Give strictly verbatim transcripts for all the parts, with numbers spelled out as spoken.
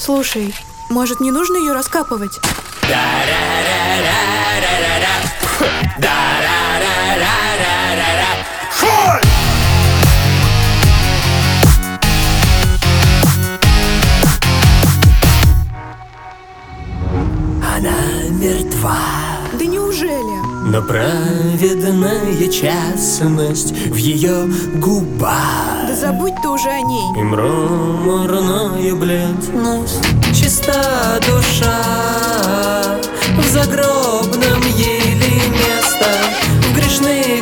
Слушай, может, не нужно ее раскапывать? Она мертва. Да неужели? Но праведная честность в ее губах. Да забудь ты уже о ней. И мраморная бледность, чиста душа. В загробном ей ли место, в грешных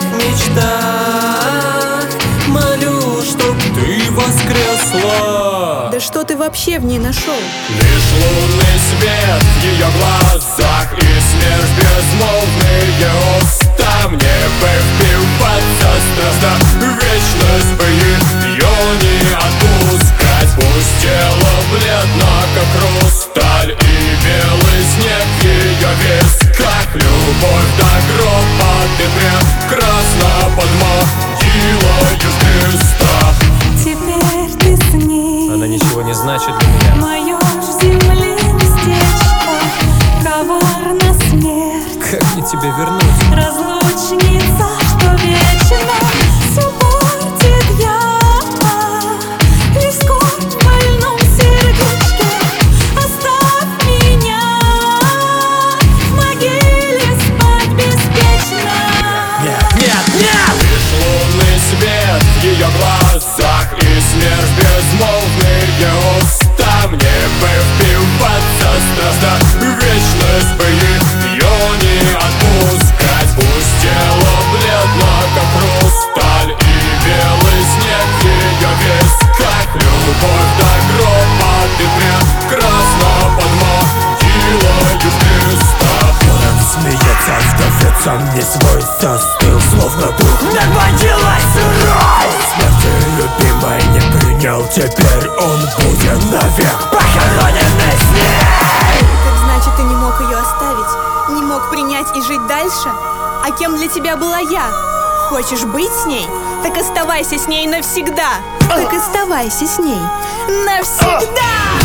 мечтах. Молю, чтоб ты воскресла. Да что ты вообще в ней нашел? Лишь лунный свет в ее глазах и смерть безмолвные уста. Мне бы впиваться страстно, вечность бы ее не отпускать. Пусть тело бледно, как хрусталь, и белый снег в ее висках. Любовь до гроба ты прекрасна под могилою в крестах. Теперь ты с ней. Она ничего не значит для меня. Мое в земле местечко, коварна смерть. Как мне тебя вернуть? Разлучница, что вечно все портит я. Лишь скорбь в больном сердечке, оставь меня в могиле спать беспечно. Нет, нет, нет! Лишь лунный свет в ее глазах и смерть безмолвные уста. Мне бы впиваться страстно, вечность бы ее не отпускать. Пусть тело бледно, как хрусталь, и белый снег в ее висках. Любовь до гроба ты прекрасна под могилою в крестах. Он смеется, вдовец, не свой застыл, словно дух над могилой сырой. Смерти любимой не принял, теперь он будет навек похороненный с ней. Так значит, ты не мог ее оставить, не мог принять и жить дальше? А кем для тебя была я? Хочешь быть с ней? Так оставайся с ней навсегда. Так оставайся с ней навсегда.